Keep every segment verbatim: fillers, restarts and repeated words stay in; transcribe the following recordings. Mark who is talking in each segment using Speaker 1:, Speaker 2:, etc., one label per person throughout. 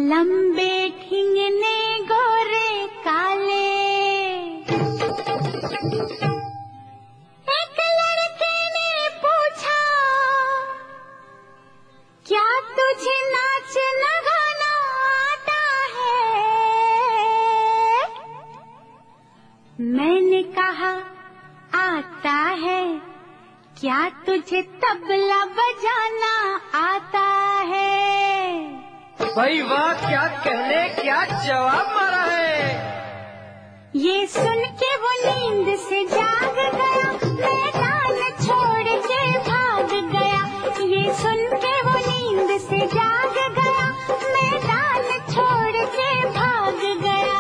Speaker 1: लंबे ठिंगने गोरे काले, एक लड़के ने पूछा क्या तुझे नाचना गाना आता है? मैंने कहा आता है। क्या तुझे तबला बजाना आता है?
Speaker 2: भाई वाह, क्या कहने, क्या जवाब मारा है।
Speaker 1: ये सुन के वो नींद से जाग गया, मैदान छोड़ के भाग गया। ये सुन के वो नींद से जाग गया, मैदान छोड़ के भाग गया।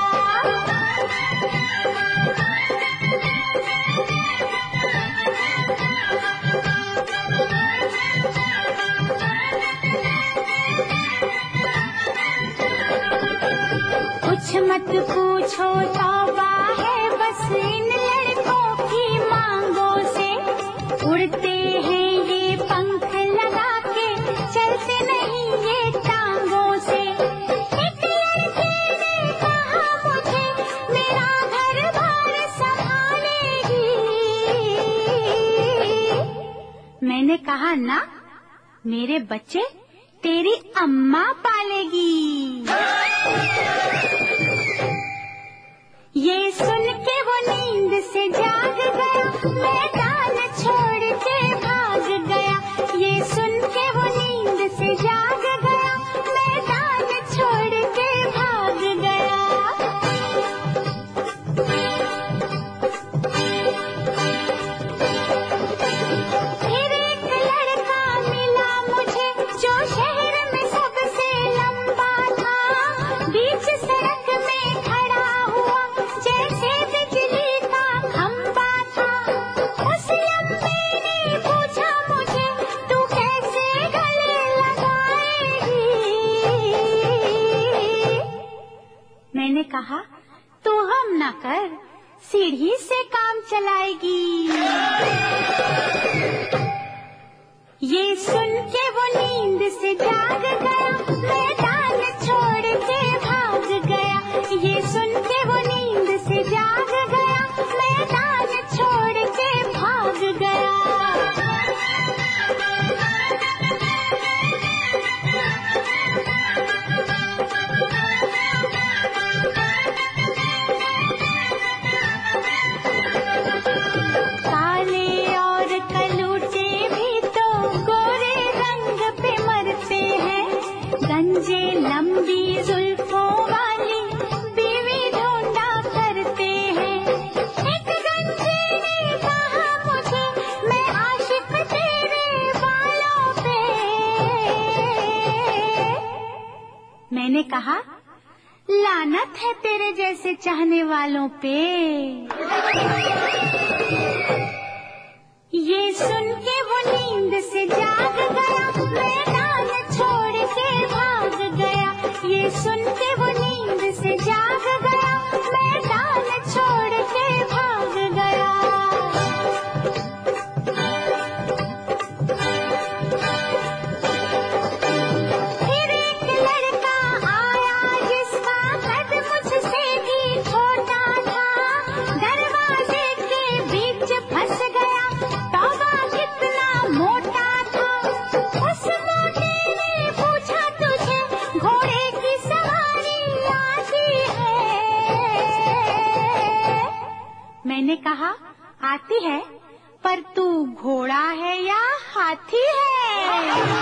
Speaker 1: कुछ मत पूछो, तौबा है बस इन लड़कों की मांगों से। उड़ते हैं ये पंख लगा के, चलते नहीं ये टांगों से। एक लड़के ने कहा मुझे मेरा घर बार संभालेगी। मैंने कहा ना, मेरे बच्चे तेरी अम्मा पालेगी। ये सुन के वो नींद से जाग गया, मैदान छोड़ के भाग गया। ये सुन के वो नींद से जाग गया, मैदान छोड़ के भाग गया। फिर एक लड़का मिला मुझे जो शहर में सबसे लंबा था। बीच सड़क में खड़ा हुआ जैसे बिजली का खंबा था। उस लंबे ने पूछा मुझे तू कैसे गले लगाएगी? मैंने कहा तू हम न कर, सीढ़ी से काम चलाएगी। ये सुन के वो नींद से जाग गया, मैदान छोड़ के भाग गया। ये सुन के वो नींद से जाग गया, मैदान छोड़ के भाग गया। काले और कलूटे भी तो गोरे रंग पे मरते हैं। गंजे लंबी जुल्फों वाली बीवी ढूंढा करते हैं। एक गंजे ने कहा मुझे मैं आशिक तेरे बालों पे। मैंने कहा लानत है तेरे जैसे चाहने वालों पे। ये सुन के वो नींद से जाग गया, मैदान छोड़ के भाग गया। ये सुन के वो नींद से जाग गया, मैदान छोड़ के भाग गया। फिर एक लड़का आया जिसका कद मुझसे भी छोटा था। दरवाजे के बीच फंस गया, तौबा कितना मोटा था। उस मोटे ने पूछा तुझे घोड़े की सवारी आती है? मैंने कहा आती है, पर तू घोड़ा है या हाथी है?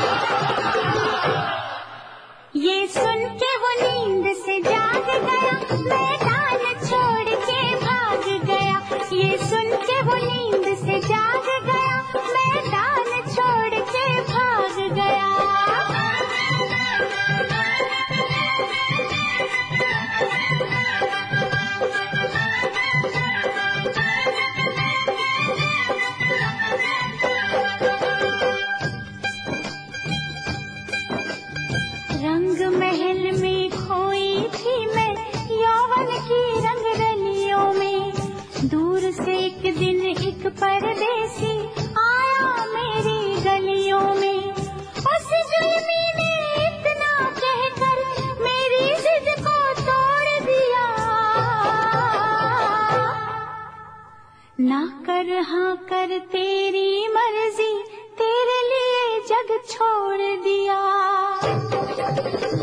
Speaker 1: ये सुन के वो नींद से जाग गया, मैदान छोड़ के भाग गया। ये सुन के वो नींद से जाग गया, मैदान छोड़ के भाग गया। रंग महल में खोई थी मैं, यौवन हाँ कर तेरी मर्जी, तेरे लिए जग छोड़ दिया।